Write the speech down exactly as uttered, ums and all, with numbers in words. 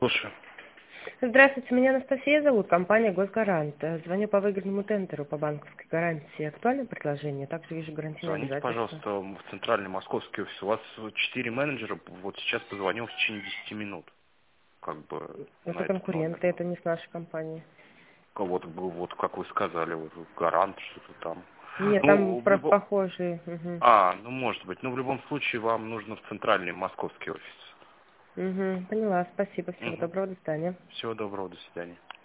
Слушаю. Здравствуйте, меня Анастасия зовут, компания «Госгарант». Звоню по выгодному тендеру по банковской гарантии. Актуальное предложение? Также вижу гарантийные Звоните, обязательства. пожалуйста, в центральный московский офис. У вас четыре менеджера, вот сейчас позвонил в течение десяти минут, как бы, на Это этот номер. конкуренты, это не с нашей компании. Вот, вот как вы сказали, вот, гарант, что-то там. Нет, там Ну, в про любом... похожие. Угу. А, ну, может быть. Но в любом случае вам нужно в центральный московский офис. Угу. Поняла, спасибо, всего Угу. доброго, до свидания. Всего доброго, до свидания.